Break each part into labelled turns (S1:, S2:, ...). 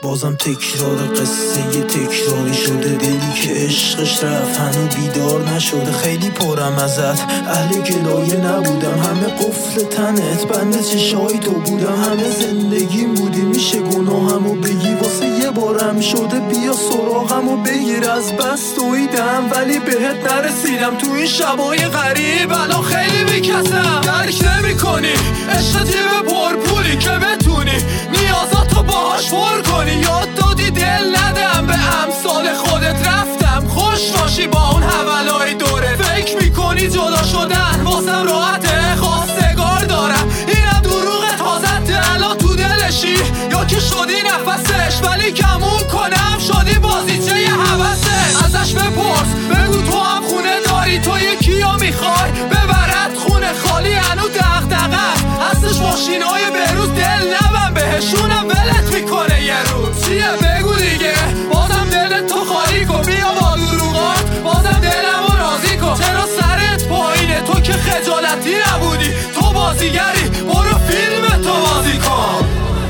S1: بازم تکرار قصه تکراری شده، دلی که عشقش رفت هنو بیدار نشده. خیلی پرم ازت، اهل گلایه نبودم، همه قفل تنت بند چشای تو بودم. همه زندگیم بودی، میشه گناهمو بگی واسه یه بارم شده، بیا سراغمو بگیر. از بس دویدم ولی بهت نرسیدم، تو این شبای غریب الان خیلی بیکسم. درک نمی کنی عشق تیم پرپولی که بتونی نیازاتو باهاش پر کنی. یاد دادی دل ندم به امثال خودت، رفتم خوش باشی با اون حولای دوره. فکر میکنی جدا شدن واسم راحته، خواستگار دارم اینم دروغه تازده. الان تو دلشی یا که شدی نفسش، ولی کمون کنم شدی بازیچه یه حوثه. ازش بپرس بگو تو هم خونه داری، تو یکیو میخوای ببرد خونه خالی هنو دغدغه هستش. ماشینای بروز دل نبن بهشونم ولت میکنه یه روز. چیه بگو دیگه، بازم دلت تو خالی کن، بیا با دروغات بازم دلمو راضی کن. چرا سرت پایینه تو که خجالتی نبودی، تو بازیگری برو فیلم تو بازی کن.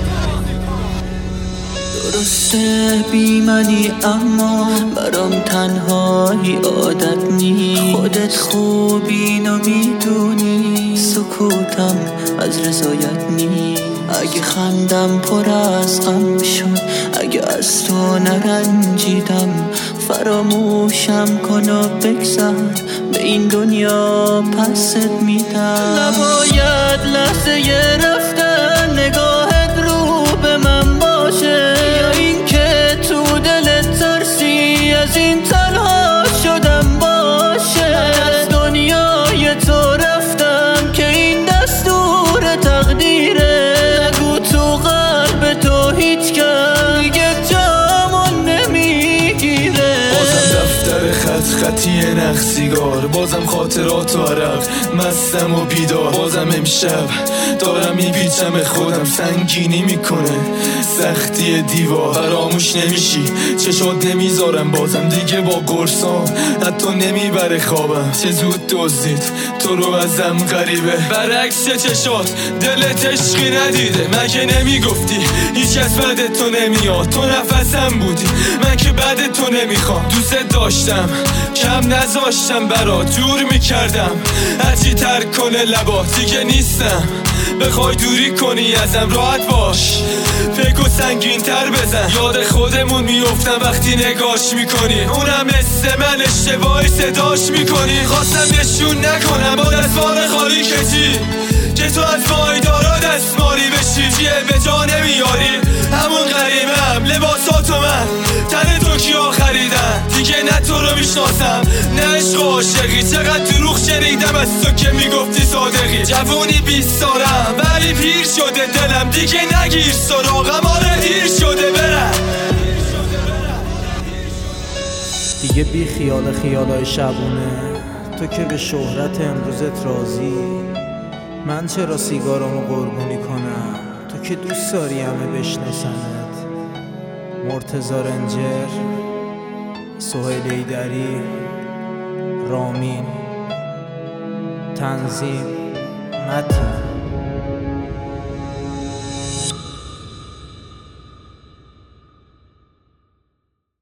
S2: درسته بی منی اما برام تنهایی عادت نی. خودت خوب اینو میدونی، سکوتم از رضایت نی. اگه خندم پر از غم شد، اگه از تو نرنجیدم، فراموشم کن و بگذر، به این دنیا پست میدم. نباید لحظه رفتن نگاهت رو به من باشه، یا این که تو دلت ترسی از این تنها شدم باشه. از دنیای تو رفتم که این دستور تقدیره، نگو تو قلب تو هیچ کس دیگه جامون نمیگیره.
S1: بازم دفتر خطی نخ سیگار، بازم خاطرات و عرق مستم و بیدار. بازم امشب دارم میپیچم خودم، سنگینی میکنه سختی دیوار. فراموش نمیشی چشات نمیذارم بازم دیگه با گرسان، حتی نمیبره خوابم. چه زود دزدید تو رو ازم غریبه، برعکس چشات دلت عشقی ندیده. مگه نمیگفتی هیچ کس بعد تو نمیاد، تو نفسم بودی من که بعد تو نمیخوام. دوست داشتم کم نذاشتم برات، جور میکردم هرچی ترک کنه لبات. دیگه نیستم بخوای دوری کنی ازم، راحت باش فکر و سنگین تر بزن. یاد خودمون میفتم وقتی نگاش میکنی، اونم مثل من اشتباهی صداش میکنی. خواستم نشون نکنم با دستمال خالی کشی، که تو از وایدارا دستمالی بشی. چیه به جا نمیاری همون غریبم، لباساتو من تن تو کیا خریدن. دیگه نه تو رو میشناسم نه عشق و عاشقی، چقدر دروغ شنیدم از تو که میگفتی صادقی. جوونی 20 سالم ولی پیر شده دلم، دیگه نگیر سراغم، آره دیر شده برم.
S3: دیگه بی خیال خیالای شبونه، تو که به شهرت امروزت راضی، من چرا سیگارامو قربونی کنم، تو که دوست داری همه بشناسنت. مرتضی رنجر، سهیل ایدری، رامین، تنظیم، متین.